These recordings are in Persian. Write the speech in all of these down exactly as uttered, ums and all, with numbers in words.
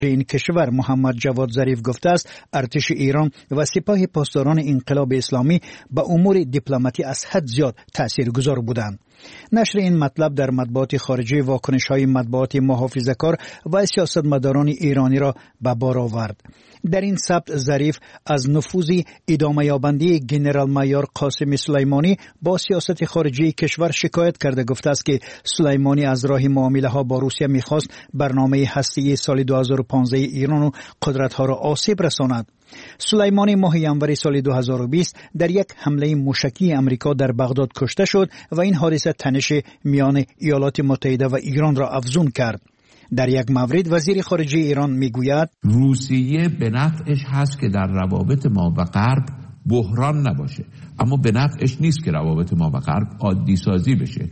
این کشور محمد جواد ظریف گفته است ارتش ایران و سپاه پاسداران انقلاب اسلامی به امور دیپلماتی از حد زیاد تاثیرگذار بودند. نشر این مطلب در مطبوعات خارجی واکنش‌های مطبوعات محافظه‌کار و سیاستمداران ایرانی را به بار آورد. در این ثبت ظریف از نفوذ ادامه یابنده ژنرال مایور قاسم سلیمانی با سیاست خارجی کشور شکایت کرده گفته است که سلیمانی از راه معامله‌ها با روسیه می‌خواست برنامه هسته‌ای سال دو هزار و پانزده ایران و قدرت‌ها را آسیب رساند. سلیمانی ماه ژانویه سال دو هزار و بیست در یک حمله موشکی امریکا در بغداد کشته شد و این حادثه تنش میان ایالات متحده و ایران را افزون کرد. در یک مورد وزیر خارجه ایران میگوید روسیه به نفعش هست که در روابط ما و غرب بحران نباشه، اما به نفعش نیست که روابط ما و غرب عادی سازی بشه.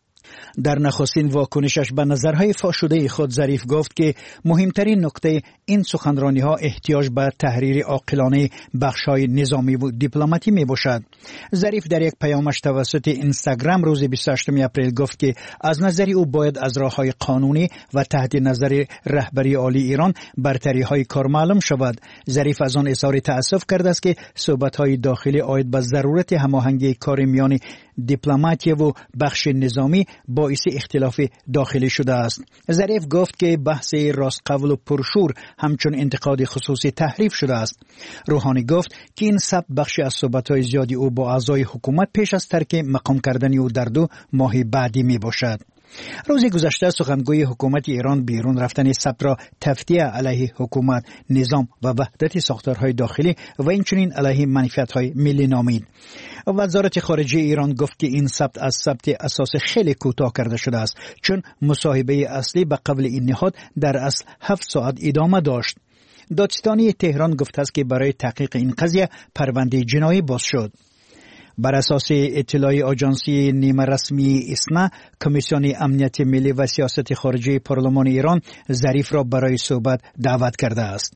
در نخستین واکنشش به نظرهای فاش شده خود ظریف گفت که مهمترین نکته این سخنرانی ها احتیاج به تحریر عاقلانه بخش‌های نظامی و دیپلماتی می باشد. ظریف در یک پیامش توسط اینستاگرام روز بیست و هشتم اپریل گفت که از نظر او باید از راه‌های قانونی و تحت نظر رهبری عالی ایران برتری‌های کار معلوم شود. ظریف از آن اظهار تأسف کرده است که صحبت‌های داخلی عاید به ضرورت هماهنگی کار میان دیپلماتی و بخش نظامی باعث اختلاف داخلی شده است. ظریف گفت که بحث راست قول و پرشور همچون انتقاد خصوصی تحریف شده است. روحانی گفت که این سبک بخشی از صحبت‌های زیادی او با اعضای حکومت پیش از ترک مقام کردن او در دو ماه بعدی می باشد. روز گذشته سخنگوی حکومت ایران بیرون رفتن ثبت را تفتیه علیه حکومت، نظام و وحدت ساختارهای داخلی و اینچنین علیه منفعت‌های ملی نامید. وزارت خارجه ایران گفت که این ثبت از ثبت اساس خیلی کوتاه کرده شده است، چون مصاحبه اصلی به قبل این نهاد در اصل هفت ساعت ادامه داشت. دادستانی تهران گفته است که برای تحقیق این قضیه پرونده جنایی باز شد. بر اساس اطلاع آژانسی نیمه رسمی اسنا، کمیسیون امنیت ملی و سیاست خارجی پارلمان ایران ظریف را برای صحبت دعوت کرده است.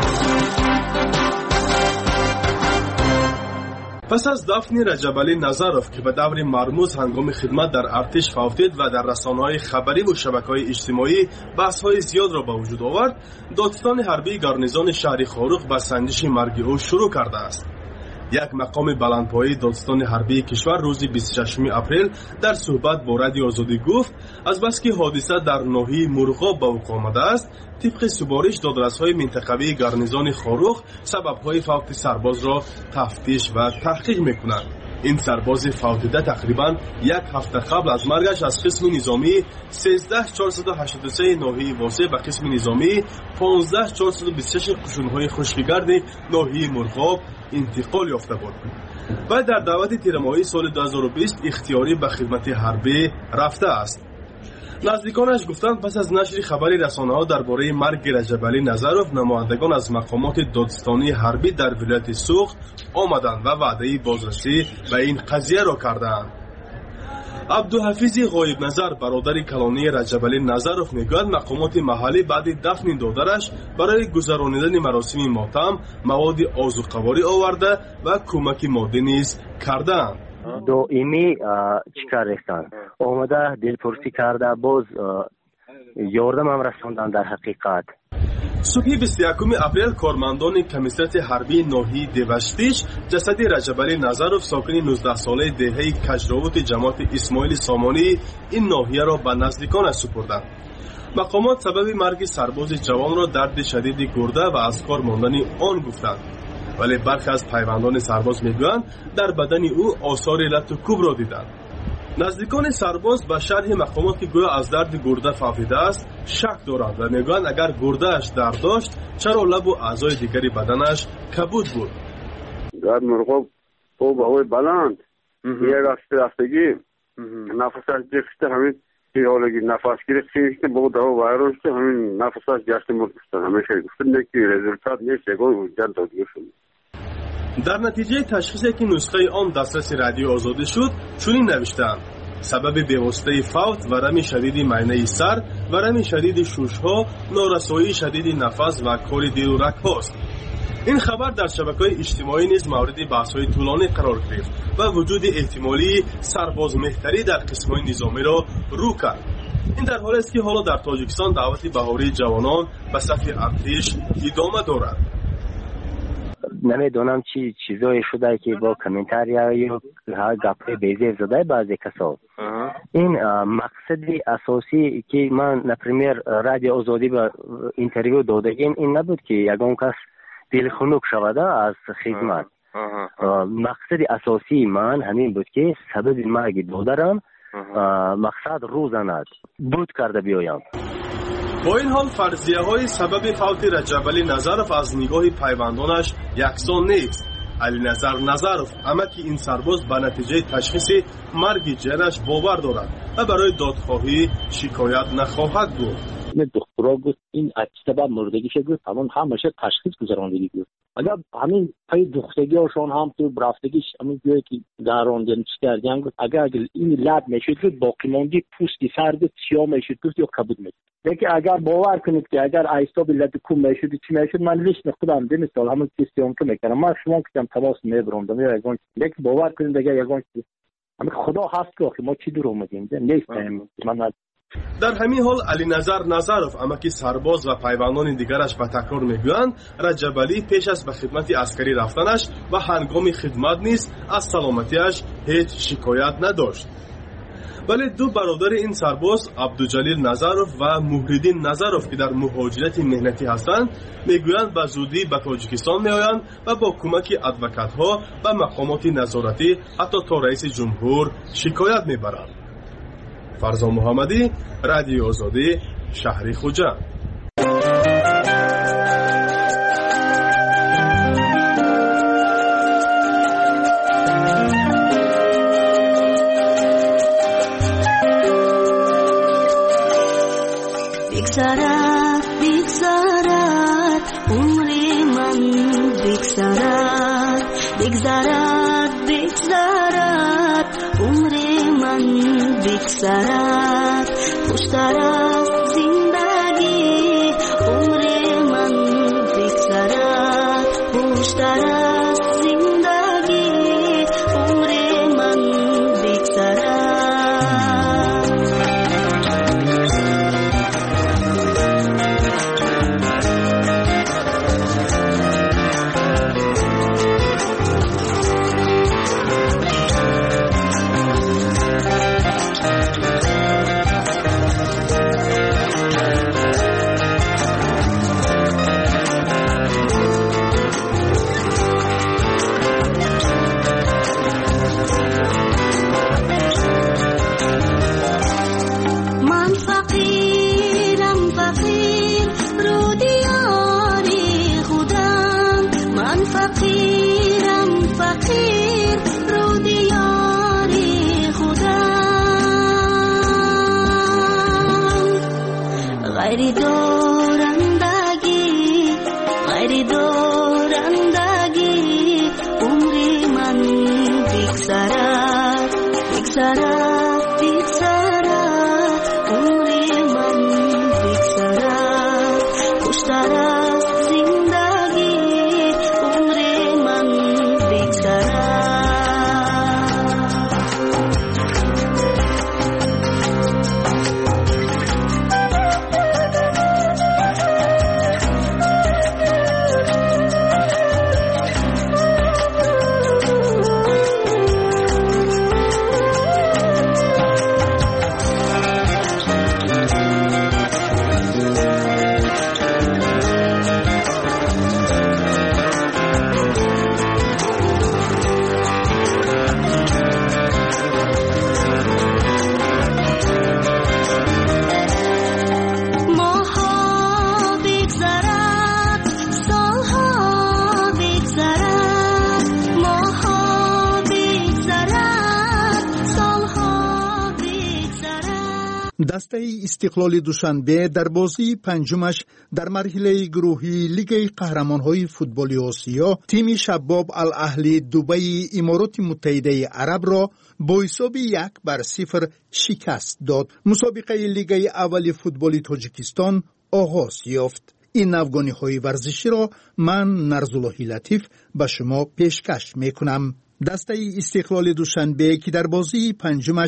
پس از دفن رجبعلی نظروف که به دور مرموز هنگام خدمت در ارتش فوتید و در رسانه‌های خبری و شبکه‌های اجتماعی بحث‌های زیاد را به وجود آورد، دادستان حربی گارنیزون شهر خاروق به سنجش مرگ او شروع کرده است. یک مقام بلندپایه دادستان حربی کشور روز بیست و ششم اپریل در صحبت با رادیو آزادی گفت از بس که حادثه در ناحیه مرغاب به وقوع آمده است، طبق سفارش دادرس‌های منطقوی گارنیزون خاروق سبب‌های فوت سرباز را تفتیش و تحقیق می‌کنند. این سرباز فوتیده تقریباً یک هفته قبل از مرگش از قسم نظامی سیزده هزار چهارصد و هشتاد و سه ناحیه واسع به قسم نظامی پانزده هزار چهارصد و بیست و شش قشون‌های خشکگرد ناحیه مرغاب انتقال یافته بود و در دعوت تیر ماهی سال دو هزار و بیست اختیاری به خدمت حربی رفته است. نزدیکانش گفتند پس از نشر خبری رسانه‌ها درباره مرگ رجبعلی نظروف، نمایندگان از مقامات دادستانی حربی در ولایت سوخت آمدند و وعده بازرسی به این قضیه را کردند. عبدالحفیظ غایب نظر برادر کلانی رجبعلی نظروف میگوید مقامات محلی بعد دفن دادرش برای گذراندن مراسم ماتم مواد آذوقه‌واری آورده و کمک مادی نیز کردند. دائمی چیکار رسان اومده دلپرسی کرده، باز یاردم هم رساندن. در حقیقت صبح بیست و یکم اپریل کارمندان کمیسیت حربی ناحیه دیوشتیش جسد رجبعلی نظروف ساکن نوزده ساله دهه کجراوت جماعت اسماعیل سامانی این ناحیه را به نزدیکانش سپردند. مقامات سبب مرگ سرباز جوان را درد شدید گرده و از کار ماندن آن گفتند، ولی برخی از پیوندان سرباز میگویند در بدن او آثار علت و کوب را دیدند. نزدیکان سرباز به شرح مقامات که گویا از درد گرده فوتیده است شک دارند و میگویند اگر گرده‌اش درد داشت چرا لب و اعضای دیگری بدنش کبود بود. در مرغاب او به هوای بلند یه رفته رفتگی نفسش گرفته، همین حالگی نفس گرفته بود و وایروس همین نفسش گشت مرد همیشه گفتن که رزولتات نیست یگو جان دادگیر شد. در نتیجه تشخیصی که نسخه آن دسترس رادیو آزادی شد چنین نوشتند: سبب بی‌واسطه فوت ورم شدید معده سر، ورم شدید شش‌ها، نارسایی شدید نفس و کار دل و رگ هاست. این خبر در شبکه‌های اجتماعی نیز مورد بحث‌های طولانی قرار گرفت و وجود احتمالی سرباز مهتری در قسم‌های نظامی را رو کرد. این در حالی است که حالا در تاجیکستان دعوت بهاری جوانان به صف ارتش ادامه دارد. نمیدونم چی چیزایی شده که با کامنتاری یا گپ بیزی زده بعضی کسا. این مقصد اساسی که من نپریمیر رادیو آزادی به اینترویو دادگیم این نبود که یگان کس دل خنک شوده از خدمت. مقصد اساسی من همین بود که سبب مرگ دادرم مقصد روزانه بود کرده بیایم. با این حال فرضیه های سبب فوت رجب علی نظرف از نگاه پیوندانش یکسان نیست. علی نظر نظرف امکی این سرباز به نتیجه تشخیص مرگ جنش باور دارد و برای دادخواهی شکایت نخواهد بود. دکترا گفت این سبب مردگیش گفت همون همشه تشخیص گذراندگی گفت. اگر همین پای دختگی هاشون هم تو برفتگیش همین بیایی که گراندن چکردن گفت اگر این لب میشد که باقی ماندی پوستی سرد سیاه میشد گفت یا کبود میشد. لیکن اگر باور کنید که اگر ایستا به لب کم میشد چی میشد من لیست خودم ده مثال همون سیستم که میکنم من شما که تماس میبرم یا یگان لیکن باور کنید اگر یگان همین خدا هست که ما چی دور اومدیم نیست من. در همین حال علی نظر نظرف امکی سرباز و پیوندان دیگرش به تکرار میگویند رجب علی پیش از به خدمت عسکری رفتنش و هنگام خدمت نیز از سلامتیش هیچ شکایت نداشت. ولی دو برادر این سرباز عبدالجلیل نظرف و مهردین نظرف که در مهاجرت مهنتی هستند میگویند به زودی به تاجیکستان میآیند و با کمک ادوکات ها و مقامات نظارتی حتی تا رئیس جمهور شکایت میبرند. فرزان محمدی، رادیو آزادی، شهر خوجند. بگذرد بگذرد عمر من بگذرد بگذرد بگذرد عمر من بگذرد خوشتر از زندگی عمر من بگذرد خوشتر از زندگی عمر من بگذرد. غیری دارندگی غیری دارندگی عمر من بگذرد بگذرد بگذرد عمر من بگذرد خوشتر از زندگی عمر من بگذرد. دسته استقلال دوشنبه در بازی پنجمش در مرحله گروهی لیگ قهرمان‌های فوتبال آسیا تیم شباب الاهلی دبی امارات متحده عرب را با حساب یک بر صفر شکست داد. مسابقه لیگ اول فوتبال تاجیکستان آغاز یافت. این افغانی‌های ورزشی را من نرزالله لطیف به شما پیشکش می‌کنم. دسته استقلال دوشنبه که در بازی پنجمش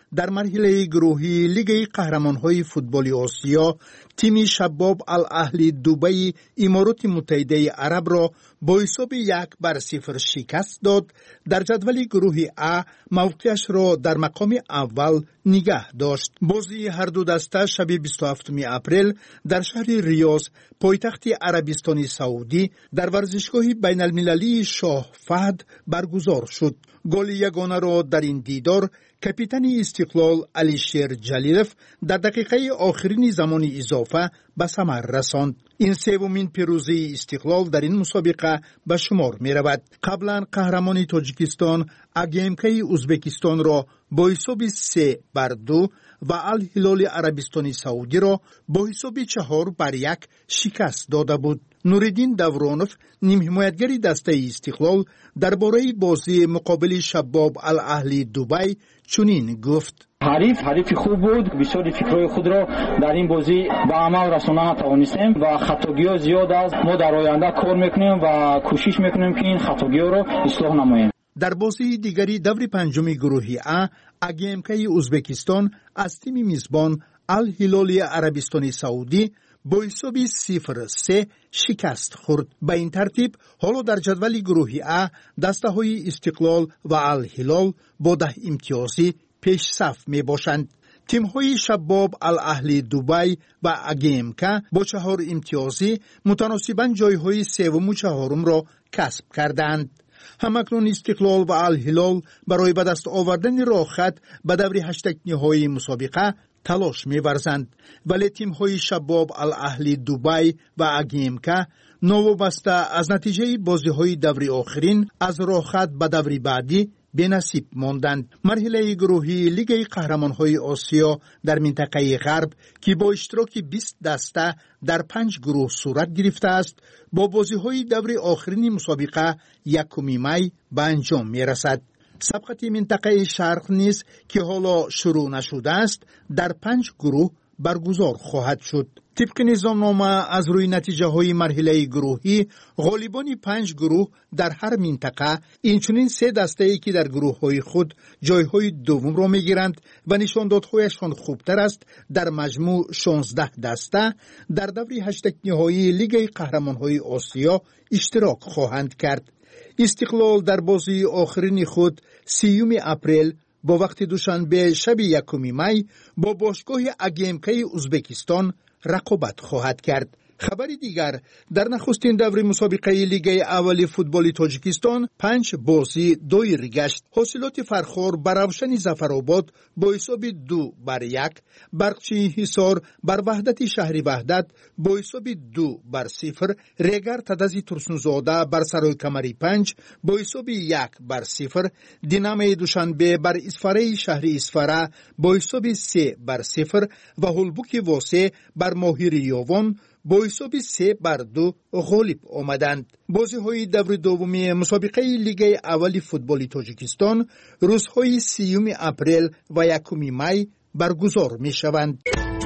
در مرحله گروهی لیگ قهرمان‌های فوتبال آسیا تیم شباب الاهلی دبی امارات متحده عرب را با حساب یک بر صفر شکست داد. در جدول گروه ا موقعش را در مقام اول نگه داشت. بازی هر دو دسته شب بیست و هفتم اپریل در شهر ریاض پایتخت عربستان سعودی در ورزشگاه بین المللی شاه فهد برگزار شد. گل یگانه را در این دیدار کاپیتان استقلال علیشیر جلیلوف در دقیقه آخرین زمان اضافه به ثمر رساند. این سومین پیروزی استقلال در این مسابقه به شمار می رود. قبلا قهرمان تاجیکستان اگیمکی ازبکستان را با حساب سه بر دو و الهلال عربستان سعودی را با حساب چهار بر یک شکست داده بود. نوردین دورانوف نیم حمایتگری دسته استقلال درباره بازی مقابل شباب الاهلی دبی چنین گفت: حریف حریف خوب بود. بسیاری فکرهای خود را در این بازی به عمل رساندن توانستیم و خطاگی‌ها زیاد است. ما در آینده کار میکنیم و کوشش میکنیم که این خطاگی‌ها را اصلاح نماییم. در بازی دیگری دور پنجم گروهی ا اگیمکی ازبکستان از تیم میزبان الهلال عربستان سعودی با حساب صفر سه شکست خورد. به این ترتیب حالا در جدول گروهی ا دسته های استقلال و الهلال با ده امتیازی پیش صف می باشند. تیم های شباب الاهلی دبی و اگیمکا با چهار امتیازی متناسباً جای های سوم و چهارم را کسب کردند. همکنون استقلال و الهلال برای به دست آوردن راه خط به دور هشتگ نهایی مسابقه تلاش می‌ورزند، ولی تیم‌های شباب الاهلی دبی و اگیمکا نوابسته از نتیجه بازی‌های دوری آخرین از راه خط به دوری بعدی به نصیب ماندند. مرحله گروهی لیگ قهرمان‌های آسیا در منطقه غرب که با اشتراک بیست دسته در پنج گروه صورت گرفته است، با بازی‌های دوری آخرین مسابقه یکم می به انجام می‌رسد. سبقت منطقه شرق نیز که حالا شروع نشده است در پنج گروه برگزار خواهد شد. طبق نظامنامه از روی نتیجه های مرحله گروهی غالبان پنج گروه در هر منطقه اینچنین سه دسته ای که در گروه های خود جای های دوم را می گیرند و نشاندادهایشان خوبتر است در مجموع شانزده دسته در دوری هشتگ نهایی لیگ قهرمان های آسیا اشتراک خواهند کرد. استقلال در بازی آخرین خود سیوم اپریل با وقت دوشنبه شب یکم می با باشگاه اگیمکی ازبکستان رقابت خواهد کرد. خبر دیگر، در نخستین دور مسابقه لیگ اول فوتبال تاجیکستان پنج بازی دویر گشت. حاصلات فرخار بر روشن ظفرآباد با حساب دو بر یک، برقچی حصار بر وحدت شهری وحدت با حساب دو بر صفر، ریگر تدزی ترسنوزاده بر سرای کمری پنج با حساب یک بر صفر، دینامه دوشنبه بر اسفره شهری اسفره با حساب سه بر صفر و هلبوک واسه بر ماهیری یاوان با حساب سه بر دو غالب آمدند. بازی های دور دومی مسابقه لیگ اول فوتبال تاجیکستان روزهای سیوم اپریل و یکم می برگزار می شوند.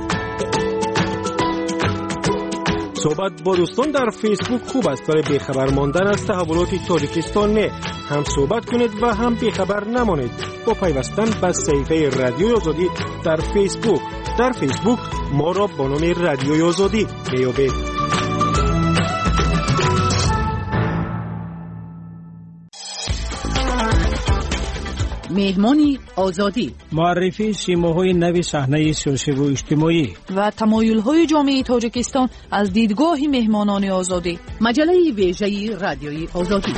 صحبت با دوستان در فیسبوک خوب است، برای بیخبر ماندن از تحولات تاجیکستان نه. هم صحبت کنید و هم بیخبر نمانید با پیوستن به صفحه رادیوی آزادی در فیسبوک. در فیسبوک ما را با نام رادیوی آزادی بیابید. مهمانی آزادی، معرفی سیماهای نو صحنه سیاسی و اجتماعی و تمایل‌های جامعه تاجیکستان از دیدگاه مهمانان آزادی. مجله ویژه رادیوی آزادی.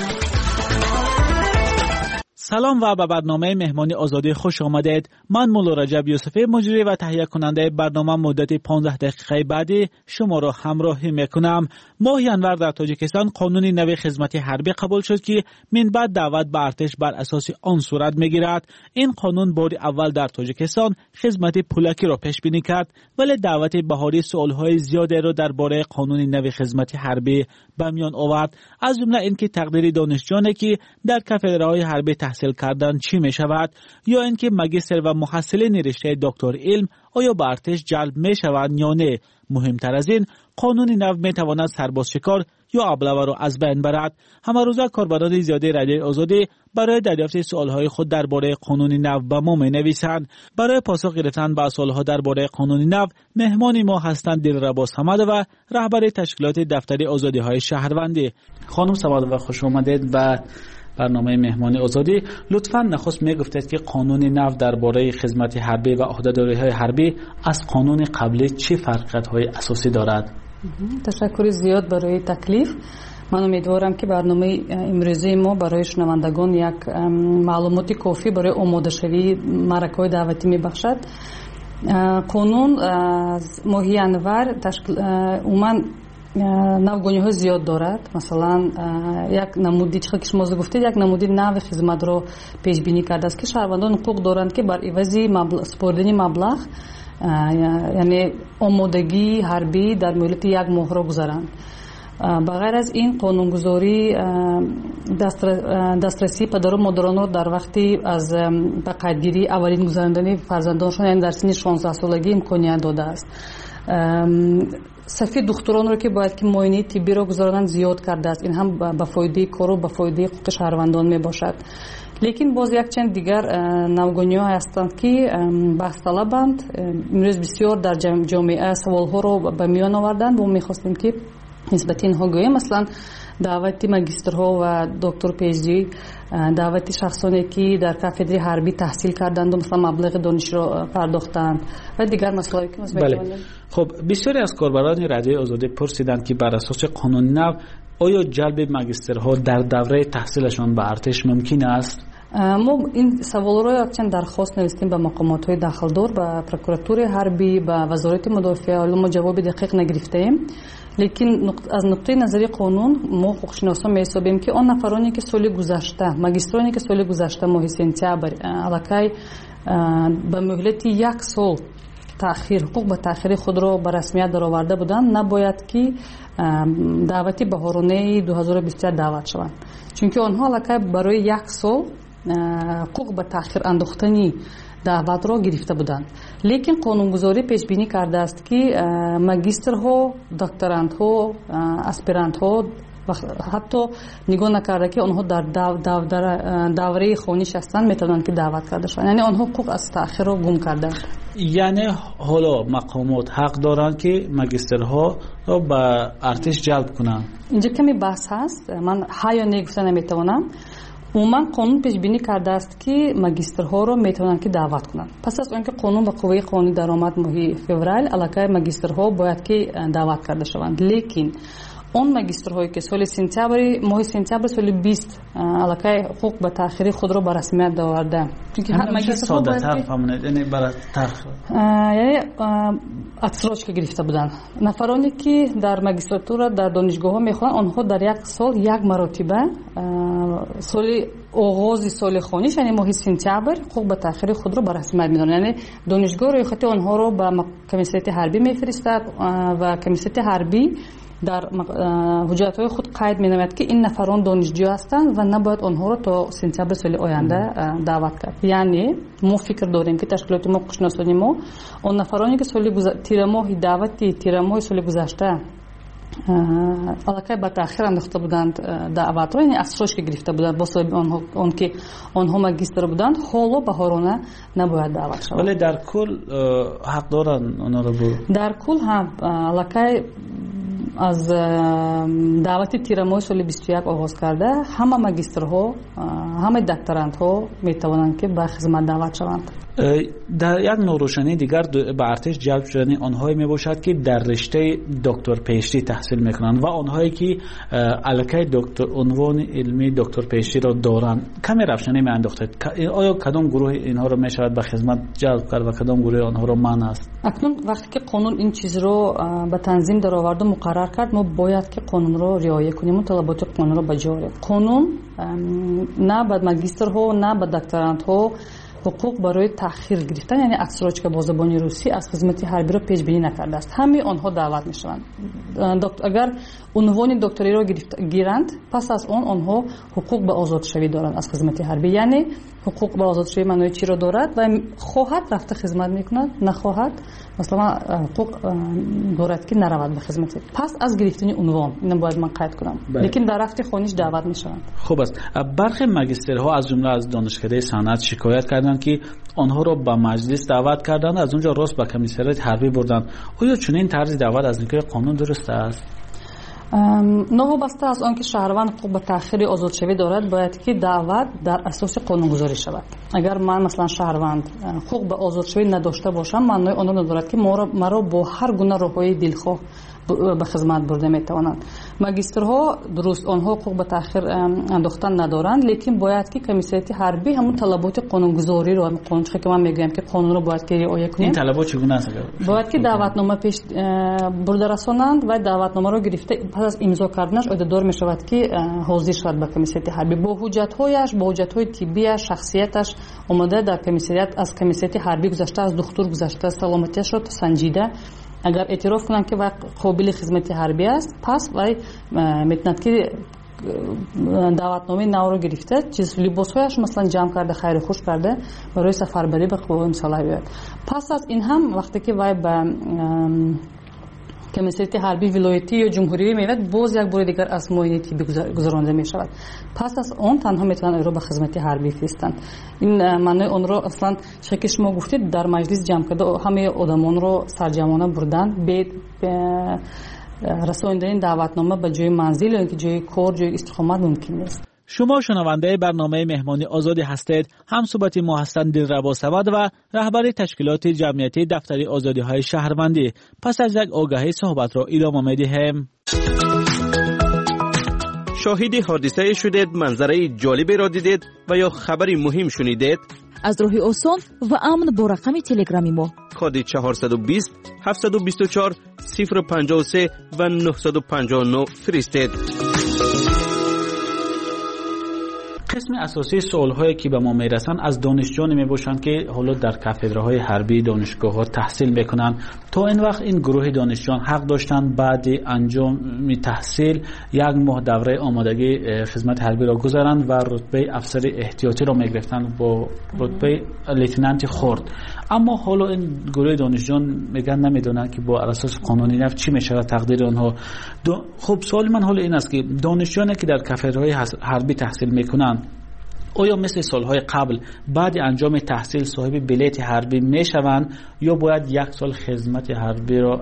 سلام و به برنامه مهمانی آزادی خوش آمدید. من مولا رجب یوسفی مجری و تهیه کننده برنامه مدت پانزده دقیقه بعدی شما را همراهی میکنم. ماه ینور در تاجیکستان قانون نو خدمت حربی قبول شد که من بعد دعوت به ارتش بر اساس آن صورت میگیرد. این قانون بار اول در تاجیکستان خدمت پولکی را پیش بینی کرد، ولی دعوت بهاری سوالهای زیادی را درباره قانون نو خدمت حربی به میان آورد، از جمله اینکه تقدیر دانشجویانی که در کافدرهای حربی تحصیل کردن چی می شود، یا اینکه ماجستر و محصلین رشته دکتر علم آیا به ارتش جلب می شوند یا نه. مهمتر از این، قانون نو می تواند سرباز شکار یا ابله را از بین برد. همه روزه کاربران زیاده رادیوی آزادی برای دریافت سوالهای خود درباره قانون نو به ما می نویسند. برای پاسخ گرفتن به سوالها درباره قانون نو مهمان ما هستند دلربا صمد و رهبر تشکیلات دفتر آزادی های شهروندی. خانم صمد و خوش آمدید به برنامه مهمانی آزادی. لطفاً نخست میگفتید که قانون نو درباره خدمت حربی و عهده‌داری‌های حربی از قانون قبلی چه فرقیت‌های اساسی دارد؟ تشکر زیاد برای تکلیف. من امیدوارم که برنامه امروزی ما برای شنوندگان یک معلومات کافی برای آماده شوی معرکه‌های دعوتی میبخشد. قانون از ماه январ تشکیل عموماً навгониҳо зиёд дорад. Масалан, як намуди чӣ ки шумо гуфтед, як намуди нави хизматро пешбинӣ кардааст ки шаҳрвандон ҳуқуқ доранд ки бар ивази спордани маблағ, яъне омодагии ҳарбӣ дар муҳлати як моҳро гузаранд. ба ғайр аз ин қонунгузорӣ дастрасии падару модаронро дар вақти аз ба қайдгирӣ аввалин гузарондани фарзандоншон, яъне дар синни шонздаҳ солагӣ имконият додааст. сафи духтуронро ки бояд ки муоинаи тиббиро гузаронанд зиёд кардааст. ин ҳам ба фоидаи кору ба фоидаи ҳуқуқи шаҳрвандон мебошад. лекин боз якчанд дигар навгониҳо ҳастанд ки баҳсталабанд. имрӯз бисёр дар ҷомеа саволҳоро ба миён оварданд. мо мехостем ки нисбати инҳо гӯем. маслан даъвати магистрҳо ва доктор пиэйчди, даъвати шахсоне ки дар кафедраи ҳарбӣ таҳсил карданду маслан маблағи донишро пардохтанд ва дигар масоили ки метавонем. خب بسیاری از کاربران رادیوی آزادی پرسیدند که بر اساس قانون نو آیا جلب ماجسترها در دوره تحصیلشان به ارتش ممکن است؟ ما این سوال را یکچند درخواست نوشتیم به مقامات های داخلدار، به پروکوراتور حربی، به وزارت مدافعه، ولی ما جواب دقیق نگرفتیم. لیکن از نقطه نظری قانون ما حقوقشناسان می‌حسابیم که آن نفرانی که سال گذشته، ماجسترانی که سال گذشته ماه سپتامبر علاقه به مهلت یک سال تأخیر حقوق به تأخیر خود را به رسمیت درآورده بودند، نباید که دعوتی بهارانه دو هزار و بیست و یک دعوت شوند، چون که آنها علاقه برای یک سال حقوق به تأخیر انداختنی دعوت را گرفته بودند. لیکن قانونگذاری پیش بینی کرده است که ماجسترها، دکتراندها، اسپرانتها حتی نگاه نکرده که آنها در دوره خونیش هستند میتونند که دعوت کرده شوند، یعنی آنها حقوق از تأخیر را گم کرده. یعنی حالا مقامات حق دارند که ماجسترها را به ارتش جلب کنند. اینجا کمی بحث هست، من ها یا نه گفته نمیتوانم. عموما قانون پیش بینی کرده است که ماجسترها را میتونند که دعوت کنند. پس از اینکه قانون به قوه قانونی درآمد ماه فوریه، علاقه ماجسترها باید که دعوت کرده شوند. لیکن اون ماجسترهایی که سال سپتامبر ماه سپتامبر سال بیست علاقه حقوق به تأخیر خود را به رسمیت آورده. چون که ماجسترها باید که فهمونید یعنی برای تأخیر یعنی اتسراج که گرفته بودند. نفرانی که در ماجستراتورا در دانشگاه‌ها میخوان، آنها در یک سال یک مرتبه سال آغاز سال خونیش یعنی ماه سپتامبر حقوق به تأخیر خود را به رسمیت میدن. یعنی دانشگاه روی خط آنها را به کمیسیت حربی میفرستد و کمیسیت حربی در حجت‌های خود قید می‌نماید که این نفران دانشجو هستند و نباید آنها را تا سپتامبر سال آینده دعوت کرد. یعنی ما فکر داریم که تشکیلات ما قشناسانی ما آن نفرانی که سال گذشته تیر ماه دعوتی تیر ماه سال گذشته علاقه به تأخیر انداخته بودند دعوت را، یعنی اسرارش که گرفته بودند با سبب آنها آن که آنها ماجستر بودند، حالا بهارانه نباید دعوت شوند. ولی در کل حق دارند آنها را برو. در کل هم علاقه از دعوت تیرماه سال بیست و یک آغاز کرده، همه ماجسترها، همه دکتراندها میتوانند که به خدمت دعوت شوند. در یک نوروشنی دیگر به ارتش جلب شدن آنهایی می باشد که در رشته دکتر پی‌اچ‌دی تحصیل میکنند و آنهایی که علاقه دکتر عنوان علمی دکتر پی‌اچ‌دی را دارند. کمی روشنی می انداختید آیا کدام گروه اینها را می شود به خدمت جلب کرد و کدام گروه آنها را منع است؟ اکنون وقتی که قانون این چیز رو به تنظیم در آورد و مقرر کرد، ما باید که قانون را رعایت کنیم و طلبات قانون را بجا آوریم. قانون نه به ماجسترها نه به دکتراندها حقوق برای تأخیر گرفتن، یعنی اسرارچ که با زبان روسی از خدمت حربی را پیش بینی نکرده است. همه آنها دعوت میشوند. اگر عنوان دکتری را گرفت گیرند، پس از آن آنها حقوق به آزاد شوی دارند از خدمت حربی. یعنی حقوق به آزادشوی منوی چی رو دارد و خواهد رفته خدمت میکند، نخواهد مثلا حقوق دارد که نرود به خدمت. پس از گرفتن عنوان اینو باید من قید کنم، لیکن در رفت خونیش دعوت میشوند. خوب است. برخی ماجسترها از جمله از دانشکده صنعت شکایت کردند که آنها را به مجلس دعوت کردند، از اونجا راست به کمیسریت حربی بردند. آیا چنین طرز دعوت از نیروی قانون درست است؟ نوابسته از آنکه شهروند حقوق به تأخیر آزادشوی دارد، باید که دعوت در اساس قانونگذاری شود. اگر من مثلا شهروند حقوق به آزادشوی نداشته باشم، معنی آن را ندارد که مرا با هر گونه راههای دلخواه به خدمت برده میتوانند. ماجسترها درست آنها حقوق به تأخیر انداختن ندارند، لیکن باید که کمیسیت حربی همون طلبات قانونگذاری رو، قانون که من میگم که قانون رو باید که رعایت کنیم. این طلبات چگونه است؟ باید که دعوتنامه پیش برده رسانند و دعوتنامه رو گرفته پس از امضا کردنش عهدهدار میشود که حاضر شود به کمیسیت حربی با حجت‌هایش، با حجت‌های طبی، شخصیتش اومده در کمیسیت، از کمیسیت حربی گذشته، از دکتر گذشته، سلامتیش رو سنجیده. اگر اعتراف کنند که قابل خدمت حربی است، پس وای میتوند که دعوتنامه نو رو گرفته، چیز لباسهایش مثلا جمع کرده، خیر خوش کرده برای سفربری به قوای مسلح بیاید. پس از این هم وقتی که وای به کمیسیت حربی ولایتی یا جمهوری میاد، باز یک بار دیگر از معاینه طبی گذرانده می شود. پس از اون تنها میتونن او را به خدمت حربی فرستند. این معنی اون رو اصلا چه شما گفتید در مجلس جمع کرده همه آدمان رو سرجمانه بردن، به رساندن دعوتنامه به جای منزل یا اینکه جای کار، جای استقامت ممکن نیست. شما شنونده برنامه مهمانی آزادی هستید. هم صحبت ما هستند دلربا سبد و رهبر تشکیلات جمعیتی دفتر آزادی های شهروندی. پس از یک آگاهی صحبت را ادامه می‌دهیم. شاهد حادثه شدید، منظره جالبی را دیدید و یا خبری مهم شنیدید؟ از راه آسان و امن با رقم تلگرامی ما کد چهارصد و بیست هفتصد و بیست و چهار صفر و پنجاه و سه و نهصد و پنجاه و نه فرستید. قسم اساسی سوال‌هایی که به ما میرسن از دانشجویان میباشند که حالا در کاتدرهای حربی دانشگاه‌ها تحصیل میکنن. تا این وقت این گروه دانشجویان حق داشتند بعد انجام تحصیل یک ماه دوره آمادگی خدمت حربی را گذارند و رتبه افسر احتیاطی را میگرفتند با رتبه لیتنانت خرد. اما حالا این گروه دانشجویان میگن نمیدونن که با اساس قانونی نفت چی میشه تقدیر آنها. خب سوال من حالا این است که دانشجویانی که در کاتدرهای حربی تحصیل میکنن آیا مثل سالهای قبل بعد انجام تحصیل صاحب بلیت حربی میشوند یا باید یک سال خدمت حربی را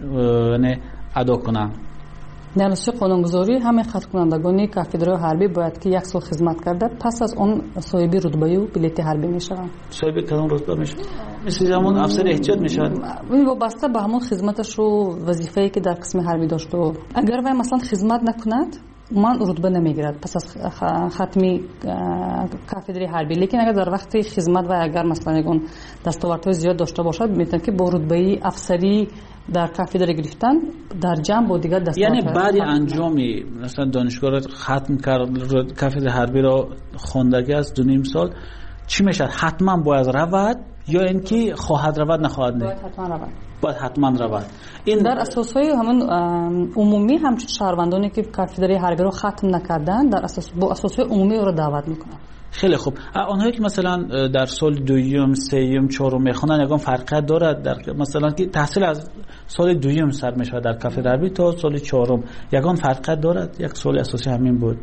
ادا کنند؟ در اساس قانونگذاری همه خط کنندگان کاتدرهای حربی باید که یک سال خدمت کرده، پس از اون صاحب رتبه و بلیت حربی میشوند. صاحب کدام رتبه میشن؟ مثل زمان افسر احتیاط میشن. این وابسته به همون خدمتش و وظیفه‌ای که در قسم حربی داشته. اگر وای مثلا خدمت نکند من رتبه نمیگیرد پس از ختمی کاتدر حربی، لیکن اگر در وقت خدمت و اگر مثلا یگون دستاوردهای زیاد داشته باشد میتونه که با رتبه افسری در کاتدر گرفتن در جمع با دیگر دستاورد، یعنی بعد انجامی مثلا دانشگاه را ختم کرد کاتدر حربی را خواندگی از دو نیم سال چی میشه؟ حتما باید رود یا اینکه خواهد رود نخواهد؟ باید حتما رود. باید حتما رود. این در اساسهای همون عمومی همچون شهروندانی که کاتدر حربی رو ختم نکردن در اساس با اساسهای عمومی رو دعوت میکنن. خیلی خوب. آنهایی که مثلا در سال دوم، سوم، چهارم میخونن یگان فرقیت دارد در مثلا که تحصیل از سال دوم سر میشه در کاتدر حربی تا سال چهارم یگان فرقیت دارد؟ یک سال اساسی همین بود.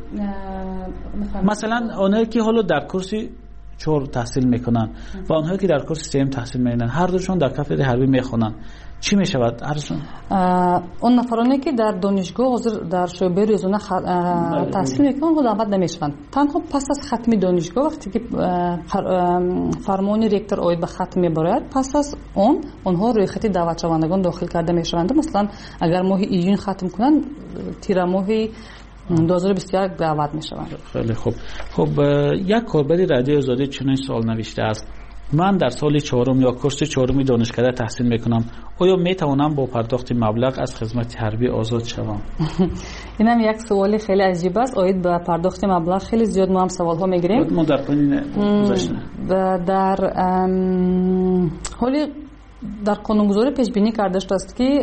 مثلا آنهایی که حالا در کورسی چهار تحصیل میکنن و آنهایی که در کورس سیم تحصیل میکنن هر دوشون در کاتدر حربی میخونن چی میشود هرشون؟ اون نفرانی که در دانشگاه حاضر در شعبه روزانه تحصیل میکنن خود دعوت نمیشوند. تنها پس از ختم دانشگاه وقتی که فرمان رکتور آید به ختم میبرد پس از اون اونها روی خط دعوت شوندگان داخل کرده میشوند. مثلا اگر ماه ایون ختم کنن تیر ماه دو هزار و بیست و یک دعوت میشوند. خیلی خوب. خب یک کاربر رادیو آزادی چنین سوال نوشته است: من در سال چهارم یا کورس چهارم دانشکده تحصیل میکنم، آیا میتوانم با پرداخت مبلغ از خدمت حربی آزاد شوم؟ این هم یک سوال خیلی عجیب است. آید به پرداخت مبلغ خیلی زیاد ما هم سوال ها میگیریم. ما در قانون گذاشته در حالی در قانونگذاری پیش بینی کرده شده است که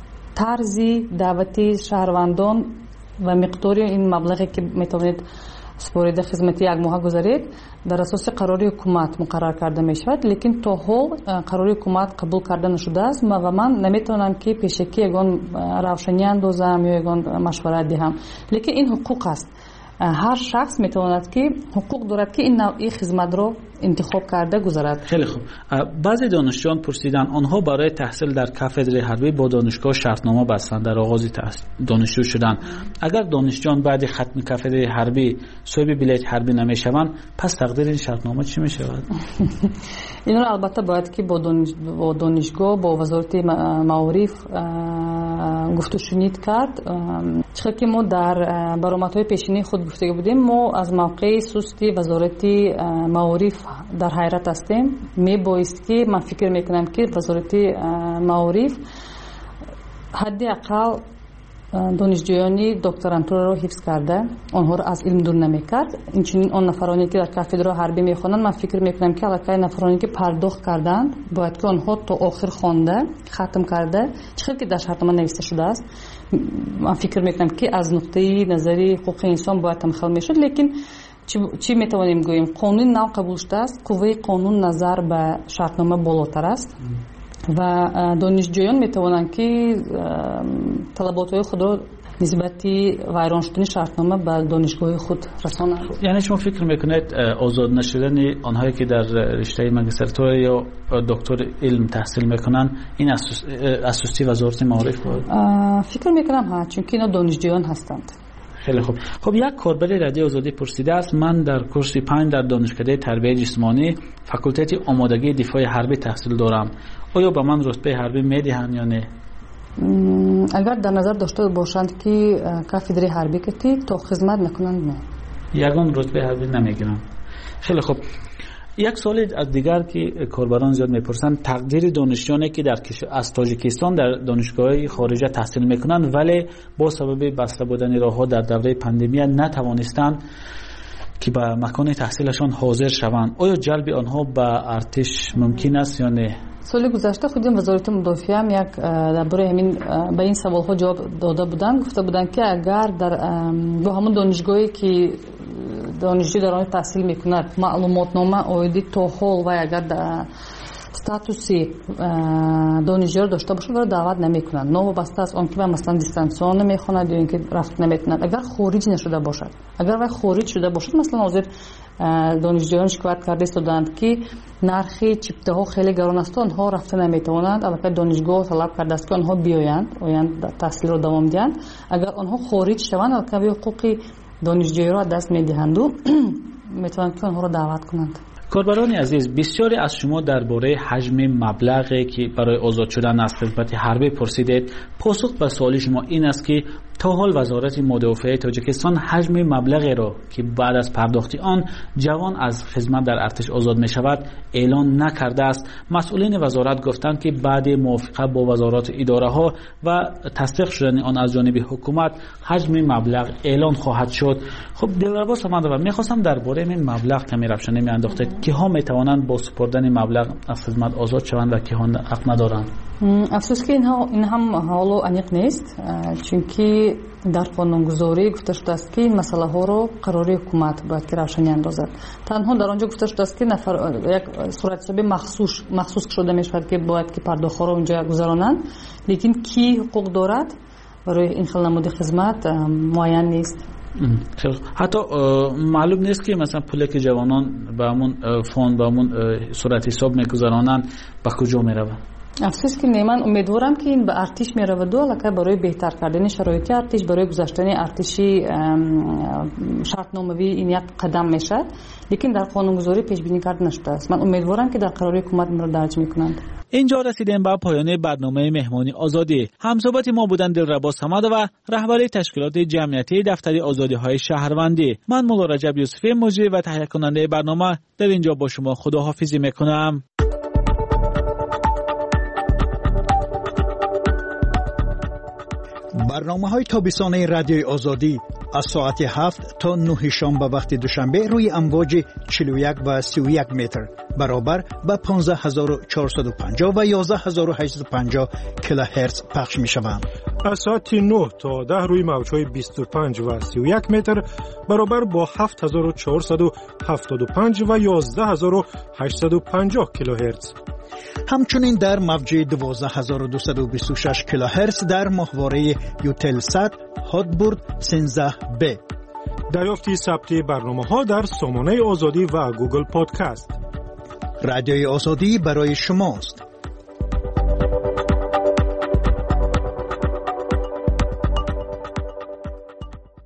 طرز دعوتی شهروندان و مقدار این مبلغی که میتوانید سپرده خدمتی یک ماه گذرید در اساس قراری حکومت مقرر کرده می شود، لیکن تا حال قراری حکومت قبول کرده نشده است و من نمیتونم که پیشکی یگان روشنی اندازم یا یگان مشورت دهم. لیکن این حقوق است، هر شخص میتواند که حقوق دارد که این نوعی خدمت رو انتخاب کرده گذارد. خیلی خوب. بعضی دانشجویان پرسیدن آنها برای تحصیل در کاتدر حربی با دانشگاه شرطنامه بستند در آغاز دانشجو شدن. اگر دانشجویان بعد ختم کاتدر حربی صاحب بلیط حربی نمیشوند، پس تقدیر این شرطنامه چی میشود؟ این رو البته باید که با با دانشگاه با وزارت معارف گفت و شنید کرد. چون که ما در برآمدهای پیشینی خود گفته بودیم، ما از موقع سستی وزارت معارف در حیرت هستیم. می بایست که من فکر میکنم که وزارت معارف حداقل دانشجویانی دکترانتور رو حفظ کرده، آنها رو از علم دور نمیکرد. اینچنین آن نفرانی که در کاتدر حربی میخوانند، من فکر میکنم که البته نفرانی که پرداخت کردند باید که آنها تا آخر خوانده ختم کرده، چون که در شرطنامه نوشته شده است. من فکر میکنم که از نقطه نظری حقوق انسان باید تمخل میشد. لیکن چی, چی میتوانیم گوییم؟ قانون نو قبول شده است، قوه قانون نظر به شرطنامه بالاتر است و دانشجویان میتوانند که طلبات خود را نسبت ویران شدن شرطنامه به دانشگاه خود رسانند. یعنی شما فکر میکنید آزاد نشدن آنهایی که در رشته ماجستراتور یا دکتر علم تحصیل میکنن این اساسی وزارت معارف بود؟ فکر میکنم ها، چون که اینا دانشجویان هستند. خیلی خوب. خب یک کاربر رادیو آزادی پرسیده است: من در کورس پنج در دانشکده تربیت جسمانی فاکولته آمادگی دفاع حربی تحصیل دارم، آیا به من رتبه حربی میدهند یا نه؟ اگر در نظر داشته باشند که کاتدر حربی کردی تا خدمت نکنند، نه، یگان رتبه حربی نمیگیرند. خیلی خوب. یک سوال از دیگر که کاربران زیاد میپرسند: تقدیر دانشجویانی که در از تاجیکستان در دانشگاه‌های خارجه تحصیل میکنند ولی با سبب بسته بودن راه‌ها در دوره پاندمی نتوانستند که به مکان تحصیلشان حاضر شوند، آیا جلب آنها به ارتش ممکن است یا نه؟ سال گذشته خودم وزارت مدافعه هم یک درباره همین به این سوال‌ها جواب داده بودند. گفته بودند که اگر در با همون دانشگاهی که دانشجو در آن تحصیل میکند معلوماتنامه آیدی تا حال و اگر در استاتوسی دانشجو داشته باشه ولی دعوت نمیکنند، نوابسته از آن که مثلا دیستانسیون نمیخواند یا اینکه رفت نمیتوند. اگر خارج نشده باشد، اگر وقت خارج شده باشد، مثلا حاضر دانشجویان شکایت کرده استودند که نرخ چیپته ها خیلی گران است، آنها رفته نمیتوانند. البته دانشگاه طلب کرده است که آنها بیایند آیند تحصیل را دوام دهند. اگر آنها خارج شوند البته حقوق دانشجویی را دست میدهند و میتوانند که آنها را دعوت کنند. کاربران عزیز، بسیاری از شما درباره حجم مبلغی که برای آزاد شدن از خدمت حربی پرسیدید. پاسخ به سوال شما این است که تا حال وزارت مدافعه تاجیکستان حجم مبلغی را که بعد از پرداخت آن جوان از خدمت در ارتش آزاد می شود اعلان نکرده است. مسئولین وزارت گفتند که بعد موافقت با وزارات اداره ها و تصدیق شدن آن از جانب حکومت حجم مبلغ اعلان خواهد شد. خب دلربا سمند و میخواستم درباره این مبلغ کمی روشنی میانداختید که ها میتوانند با سپردن مبلغ از خدمت آزاد شوند و که ها حق ندارند. افسوس که اینها این هم حالو انیق نیست، چون که در قانونگذاری گفته شده است که این مسئله ها رو قراری حکومت باید که روشنی اندازد. تنها در آنجا گفته شده است که نفر یک صورت حسابی مخصوص مخصوص شده می شود که باید که پرداخت ها رو اونجا گذرانند، لیکن کی حقوق دارد برای این خیلی نمود خدمت معین نیست. حتی معلوم نیست که مثلا پولی که جوانان به همون فوند به همون صورت حساب میگذرانند به کجا میروند. افسوس که من امیدوارم که این به ارتش میرود و البته برای بهتر کردن شرایط ارتش، برای گذاشتن ارتشی شرطنامه‌ای این یک قدم میشه، لیکن در قانونگذاری پیش بینی کرده نشده است. من امیدوارم که در قراری حکومت این را درج میکنند. اینجا رسیدیم به پایان برنامه مهمانی آزادی. همصحبت ما بودند دلربا صمد و رهبر تشکیلات جمعیتی دفتر آزادی های شهروندی. من مولا رجب یوسفی مجری و تهیه کننده برنامه در اینجا با شما خداحافظی میکنم. برنامه های تابستانه رادیوی آزادی از ساعت هفت تا نه شام به وقت دوشنبه روی امواج چهل و یک و سی و یک متر برابر به پانزده هزار و چهارصد و پنجاه و یازده هزار و هشتصد و پنجاه کیلوهرتز پخش می شوند. از ساعت نه تا ده روی موج‌های بیست و پنج و سی و یک متر برابر با هفت هزار و چهارصد و هفتاد و پنج و یازده هزار و هشتصد و پنجاه کیلوهرتز. همچنین در موج دوازده هزار و دویست و بیست و شش کیلوهرتز در ماهواره یوتلسات هاتبورد سیزده بی. دریافتی ثبت برنامه‌ها در سامانه آزادی و گوگل پادکست. رادیوی آزادی برای شماست.